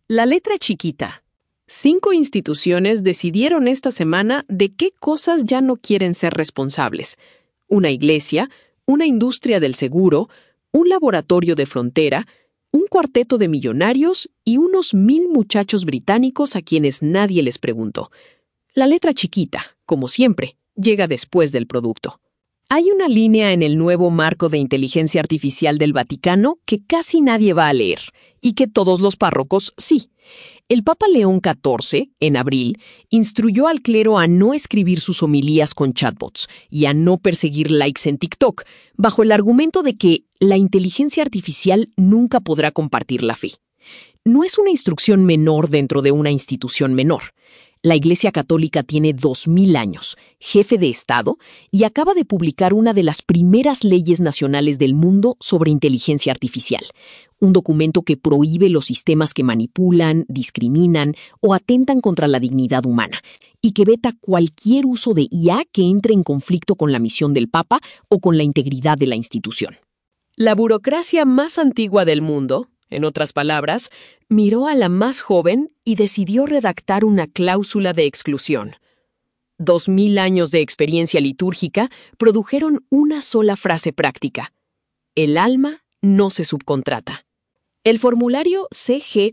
La letra chiquita. 5 instituciones decidieron esta semana de qué cosas ya no quieren ser responsables. Una iglesia, una industria del seguro, un laboratorio de frontera, un cuarteto de millonarios y unos 1000 muchachos británicos a quienes nadie les preguntó. La letra chiquita, como siempre, llega después del producto. Hay una línea en el nuevo marco de inteligencia artificial del Vaticano que casi nadie va a leer, y que todos los párrocos sí. El Papa León XIV, en abril, instruyó al clero a no escribir sus homilías con chatbots y a no perseguir likes en TikTok, bajo el argumento de que la inteligencia artificial nunca podrá compartir la fe. No es una instrucción menor dentro de una institución menor. La Iglesia Católica tiene 2000 años, jefe de Estado, y acaba de publicar una de las primeras leyes nacionales del mundo sobre inteligencia artificial, un documento que prohíbe los sistemas que manipulan, discriminan o atentan contra la dignidad humana, y que veta cualquier uso de IA que entre en conflicto con la misión del Papa o con la integridad de la institución. La burocracia más antigua del mundo, en otras palabras, miró a la más joven y decidió redactar una cláusula de exclusión. 2000 años de experiencia litúrgica produjeron una sola frase práctica: el alma no se subcontrata. El formulario CG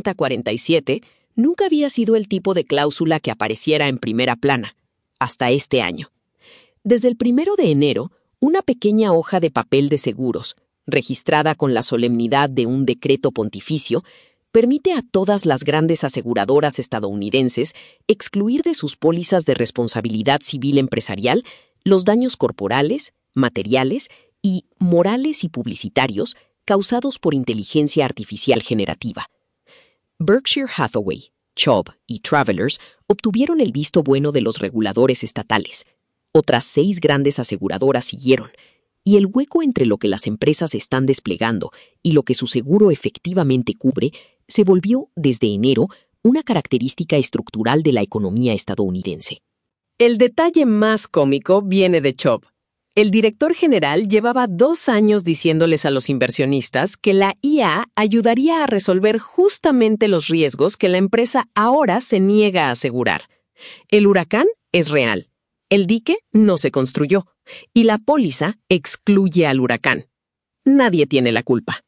4047 nunca había sido el tipo de cláusula que apareciera en primera plana, hasta este año. Desde el 1 de enero, una pequeña hoja de papel de seguros, registrada con la solemnidad de un decreto pontificio, permite a todas las grandes aseguradoras estadounidenses excluir de sus pólizas de responsabilidad civil empresarial los daños corporales, materiales y morales y publicitarios causados por inteligencia artificial generativa. Berkshire Hathaway, Chubb y Travelers obtuvieron el visto bueno de los reguladores estatales. Otras 6 grandes aseguradoras siguieron, y el hueco entre lo que las empresas están desplegando y lo que su seguro efectivamente cubre se volvió, desde enero, una característica estructural de la economía estadounidense. El detalle más cómico viene de Chubb. El director general llevaba 2 años diciéndoles a los inversionistas que la IA ayudaría a resolver justamente los riesgos que la empresa ahora se niega a asegurar. El huracán es real. El dique no se construyó. Y la póliza excluye al huracán. Nadie tiene la culpa.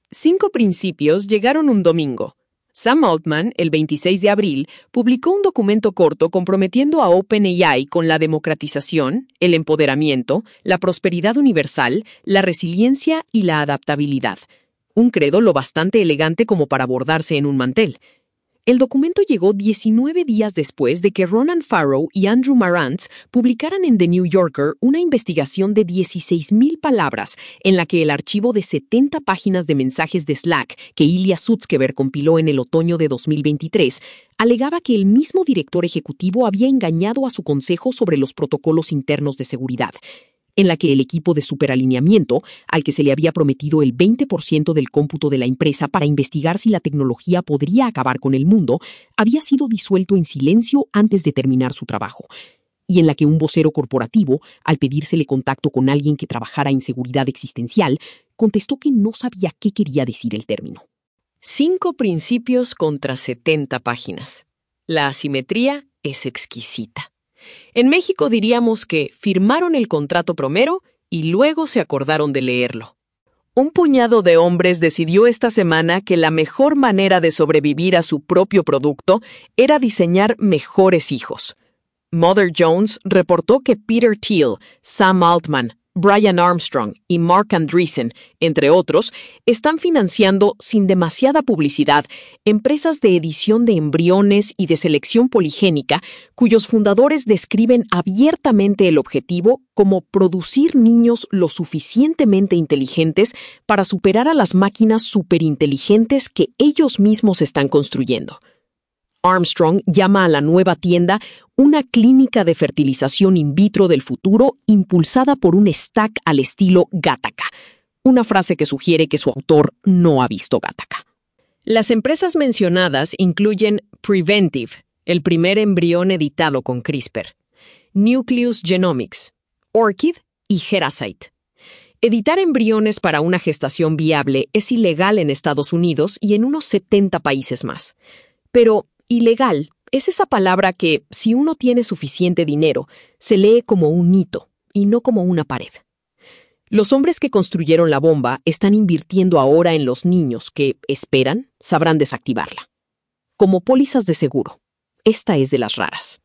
5 principios llegaron un domingo. Sam Altman, el 26 de abril, publicó un documento corto comprometiendo a OpenAI con la democratización, el empoderamiento, la prosperidad universal, la resiliencia y la adaptabilidad. Un credo lo bastante elegante como para bordarse en un mantel. El documento llegó 19 días después de que Ronan Farrow y Andrew Marantz publicaran en The New Yorker una investigación de 16,000 palabras en la que el archivo de 70 páginas de mensajes de Slack que Ilya Sutskever compiló en el otoño de 2023 alegaba que el mismo director ejecutivo había engañado a su consejo sobre los protocolos internos de seguridad, en la que el equipo de superalineamiento, al que se le había prometido el 20% del cómputo de la empresa para investigar si la tecnología podría acabar con el mundo, había sido disuelto en silencio antes de terminar su trabajo, y en la que un vocero corporativo, al pedírsele contacto con alguien que trabajara en seguridad existencial, contestó que no sabía qué quería decir el término. 5 principios contra 70 páginas. La asimetría es exquisita. En México diríamos que firmaron el contrato primero y luego se acordaron de leerlo. Un puñado de hombres decidió esta semana que la mejor manera de sobrevivir a su propio producto era diseñar mejores hijos. Mother Jones reportó que Peter Thiel, Sam Altman, Brian Armstrong y Mark Andreessen, entre otros, están financiando, sin demasiada publicidad, empresas de edición de embriones y de selección poligénica, cuyos fundadores describen abiertamente el objetivo como producir niños lo suficientemente inteligentes para superar a las máquinas superinteligentes que ellos mismos están construyendo. Armstrong llama a la nueva tienda una clínica de fertilización in vitro del futuro impulsada por un stack al estilo Gattaca, una frase que sugiere que su autor no ha visto Gattaca. Las empresas mencionadas incluyen Preventive, el primer embrión editado con CRISPR, Nucleus Genomics, Orchid y Geracyte. Editar embriones para una gestación viable es ilegal en Estados Unidos y en unos 70 países más. Pero ilegal es esa palabra que, si uno tiene suficiente dinero, se lee como un hito y no como una pared. Los hombres que construyeron la bomba están invirtiendo ahora en los niños que, esperan, sabrán desactivarla. Como pólizas de seguro. Esta es de las raras.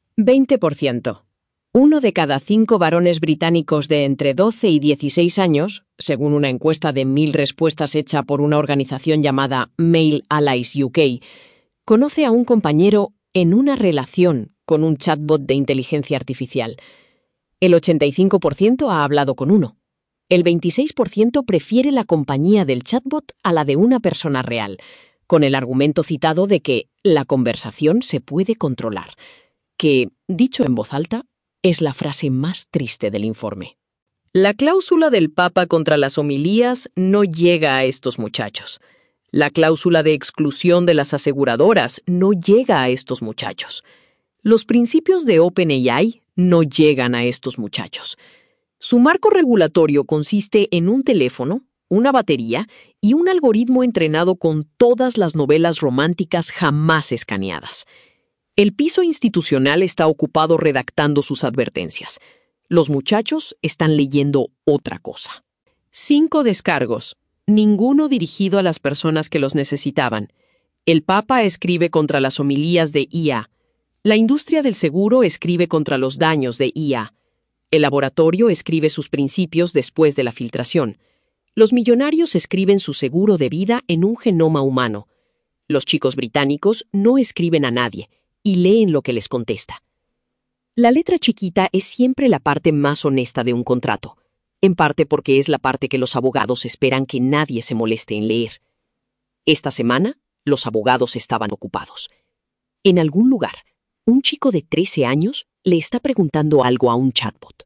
20%. 1 de cada 5 varones británicos de entre 12 y 16 años, según una encuesta de 1000 respuestas hecha por una organización llamada Male Allies UK, conoce a un compañero en una relación con un chatbot de inteligencia artificial. El 85% ha hablado con uno. El 26% prefiere la compañía del chatbot a la de una persona real, con el argumento citado de que la conversación se puede controlar, que, dicho en voz alta, es la frase más triste del informe. La cláusula del Papa contra las homilías no llega a estos muchachos. La cláusula de exclusión de las aseguradoras no llega a estos muchachos. Los principios de OpenAI no llegan a estos muchachos. Su marco regulatorio consiste en un teléfono, una batería y un algoritmo entrenado con todas las novelas románticas jamás escaneadas. El piso institucional está ocupado redactando sus advertencias. Los muchachos están leyendo otra cosa. 5 descargos, ninguno dirigido a las personas que los necesitaban. El Papa escribe contra las homilías de IA. La industria del seguro escribe contra los daños de IA. El laboratorio escribe sus principios después de la filtración. Los millonarios escriben su seguro de vida en un genoma humano. Los chicos británicos no escriben a nadie y leen lo que les contesta. La letra chiquita es siempre la parte más honesta de un contrato, en parte porque es la parte que los abogados esperan que nadie se moleste en leer. Esta semana, los abogados estaban ocupados. En algún lugar, un chico de 13 años le está preguntando algo a un chatbot.